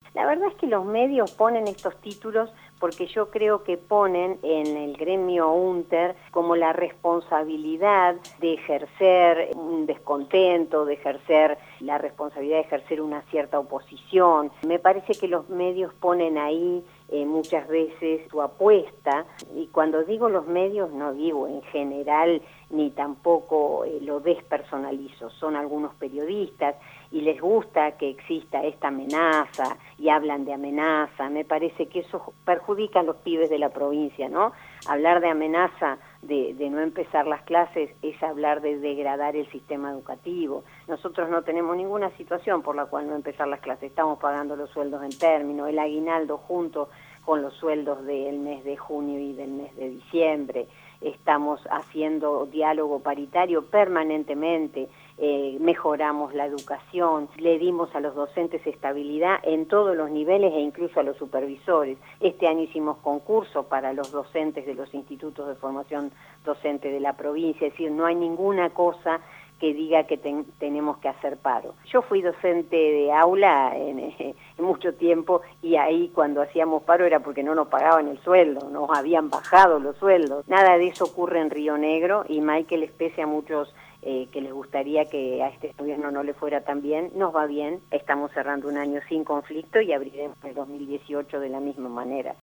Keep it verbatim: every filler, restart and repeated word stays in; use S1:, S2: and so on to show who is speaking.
S1: La verdad es que los medios ponen estos títulos porque yo creo que ponen en el gremio UNTER como la responsabilidad de ejercer un descontento, de ejercer la responsabilidad de ejercer una cierta oposición. Me parece que los medios ponen ahí eh, muchas veces su apuesta, y cuando digo los medios no digo en general ni tampoco eh, lo despersonalizo, son algunos periodistas y les gusta que exista esta amenaza y hablan de amenaza. Me parece que eso perjudica a los pibes de la provincia, ¿no? Hablar de amenaza de, de no empezar las clases es hablar de degradar el sistema educativo. Nosotros no tenemos ninguna situación por la cual no empezar las clases, estamos pagando los sueldos en término, el aguinaldo junto con los sueldos del mes de junio y del mes de diciembre. Estamos haciendo diálogo paritario permanentemente, eh, mejoramos la educación, le dimos a los docentes estabilidad en todos los niveles e incluso a los supervisores. Este año hicimos concurso para los docentes de los institutos de formación docente de la provincia, es decir, no hay ninguna cosa que diga que ten, tenemos que hacer paro. Yo fui docente de aula en, en mucho tiempo y ahí cuando hacíamos paro era porque no nos pagaban el sueldo, nos habían bajado los sueldos. Nada de eso ocurre en Río Negro y mal que les pese a muchos eh, que les gustaría que a este gobierno no le fuera tan bien, nos va bien, estamos cerrando un año sin conflicto y abriremos el dos mil dieciocho de la misma manera.